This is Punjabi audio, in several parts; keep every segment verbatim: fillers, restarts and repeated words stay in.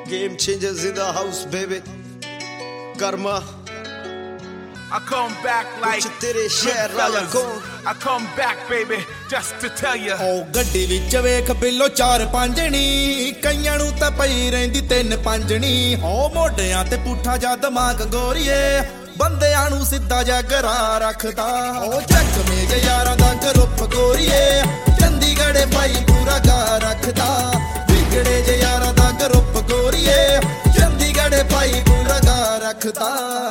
Game changers in the house, baby. Karma. I come back like I come back, baby, just to tell you. Oh, ਗੱਡੀ ਵਿੱਚ ਵੇਖ ਬਿੱਲੋ ਚਾਰ ਪੰਜਣੀ, ਕਈਆਂ ਨੂੰ ਤਾਂ ਪਈ ਰਹਿੰਦੀ ਤਿੰਨ ਪੰਜਣੀ। ਹੋ ਮੋਢਿਆਂ ਤੇ ਪੁੱਠਾ ਜਾ ਦਿਮਾਗ ਗੋਰੀਏ, ਬੰਦਿਆਂ ਨੂੰ ਸਿੱਧਾ ਜਾ ਗਰਾ ਰੱਖਦਾ। ਉਹ ਜੱਗਮੇ ਜੇ ਯਾਰਾਂ ਦਾ ਗਰੁੱਪ ਗੋਰੀਏ, ਚੰਡੀਗੜ੍ਹ ਭਾਈ ਪੂਰਾ ਗਾ ਰੱਖਦਾ। ਵਿਗੜੇ ਜੇ ਯਾਰਾਂ ਦਾ ਗਰੁੱਪ ਗੋਰੀਏ, ਚੰਡੀਗੜ੍ਹ ਭਾਈ ਪੂਰਾ ਗਾ ਰੱਖਦਾ।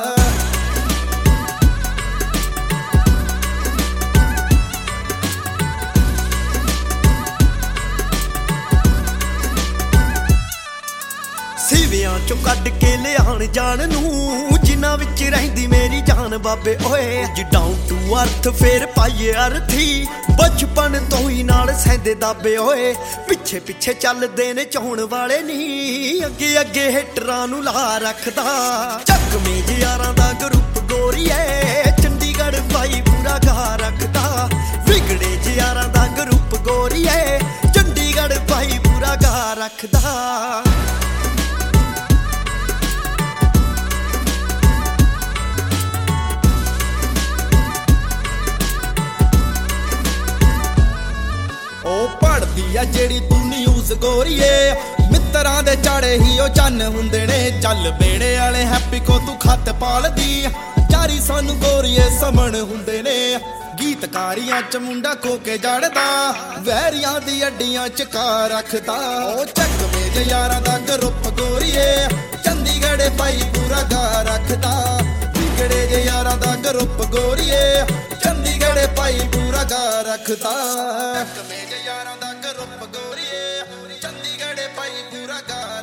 ਸੀਵਿਆਂ ਚੋਂ ਕੱਢ ਕੇ ਲਿਆਣ ਜਾਣ ਨੂੰ, ਜਿਨ੍ਹਾਂ ਵਿੱਚ ਰਹਿੰਦੀ ਮੇਰੀ ਜਾਨ ਬਾਬੇ ਓਏ। ਅੱਜ ਡਾਊਨ ਟੂ ਅਰਥ ਫੇਰ ਪਾਈਏ ਅਰਥੀ, ਬਚਪਨ ਤੋਂ ਹੀ ਨਾਲ ਸਹਿੰਦੇ ਦਾਬੇ ਓਏ। ਪਿੱਛੇ ਪਿੱਛੇ ਚੱਲਦੇ ਨੇ ਚਾਹੁਣ ਵਾਲੇ ਨੀ, ਅੱਗੇ ਅੱਗੇ ਹਿੱਟਰਾਂ ਨੂੰ ਲਾ ਰੱਖਦਾ। ਚੱਕਵੇਂ ਯਾਰਾਂ ਦਾ ਗਰੁੱਪ ਗੋਰੀਏ, ਚੰਡੀਗੜ੍ਹ ਭਾਈ ਪੂਰਾ ਗਾ ਰੱਖਦਾ। ਵਿਗੜੇ ਯਾਰਾਂ ਦਾ ਗਰੁੱਪ ਗੋਰੀਏ, ਚੰਡੀਗੜ੍ਹ ਭਾਈ ਪੂਰਾ ਗਾ ਰੱਖਦਾ। ਉਹ ਪੜਦੀ ਆ ਜਿਹੜੀ ਤੂੰ ਨਿਊਜ਼ ਗੋਰੀਏ, ਮਿੱਤਰਾਂ ਦੇ ਚਾੜੇ ਹੀ ਉਹ ਚੰਨ ਹੁੰਦੇ ਨੇ। ਚੱਲ ਬੇੜੇ ਵਾਲੇ ਹੈਪੀ ਕੋ ਤੂੰ ਖੱਤ ਪਾਲਦੀ, ਚਾਰੀ ਸਾਨੂੰ ਗੋਰੀਏ ਸਮਣ ਹੁੰਦੇ ਨੇ। ਗੀਤਕਾਰੀਆਂ ਚ ਮੁੰਡਾ ਕੋਕੇ ਜੜਦਾ, ਵੈਰੀਆਂ ਦੀ ਅੱਡੀਆਂ ਚ ਕਾ ਰੱਖਦਾ। ਉਹ ਚੱਕਵੇਂ ਜੇ ਯਾਰਾਂ ਦਾ ਗਰੁੱਪ ਗੋਰੀਏ, ਚੰਡੀਗੜ੍ਹ ਭਾਈ ਪੂਰਾ ਗਾ ਰੱਖਦਾ। ਵਿਗੜੇ ਜੇ ਯਾਰਾਂ ਦਾ ਗਰੁੱਪ ਗੋਰੀਏ, ਚੰਡੀਗੜ੍ਹ ਭਾਈ ਪੂਰਾ ਗਾ ਰੱਖਦਾ। ਚੱਕਵੇਂ ਜੇ ਯਾਰਾਂ ਦਾ ਗਰੁੱਪ ਗੋਰੀਏ, ਚੰਡੀਗੜ੍ਹ ਭਾਈ ਪੂਰਾ ਗਾ